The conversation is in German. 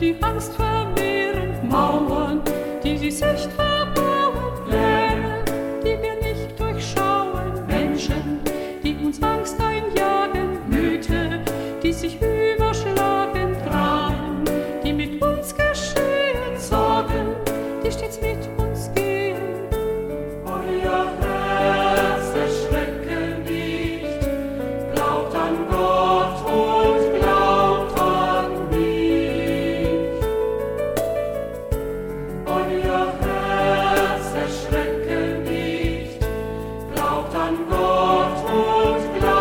die Angst vermehren, Mauern, die die Sicht verbauen, Pläne, die wir nicht durchschauen, Menschen, die uns Angst einjagen, Mythe, die sich